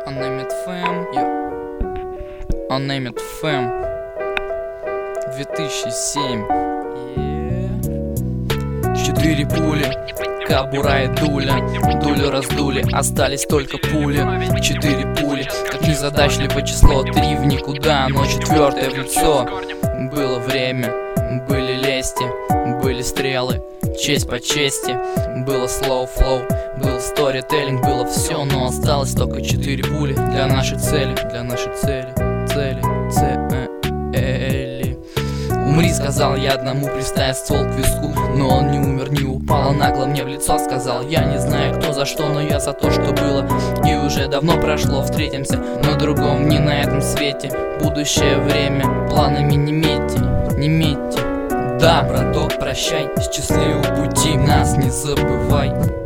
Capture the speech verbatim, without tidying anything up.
Unnamed Fam, yeah. Unnamed Fam, две тысячи семь. Yeah. Четыре пули, кобура и дуля. Дулю раздули, остались только пули. Четыре пули, как незадачливое число. Три в никуда, но четвертое в лицо. Было время, были лести, были стрелы, честь по чести. Было slow flow, был сторителлинг, было все, но осталось только четыре пули для нашей цели, для нашей цели, цели, цели. Умри, сказал я одному, приставя ствол к виску, но он не умер, не упал, а нагло мне в лицо сказал: я не знаю, кто за что, но я за то, что было. И уже давно прошло, встретимся на другом, не на этом свете. Будущее время планами не метьте, не метьте. Да, браток, прощай, счастливого пути, нас не забывай.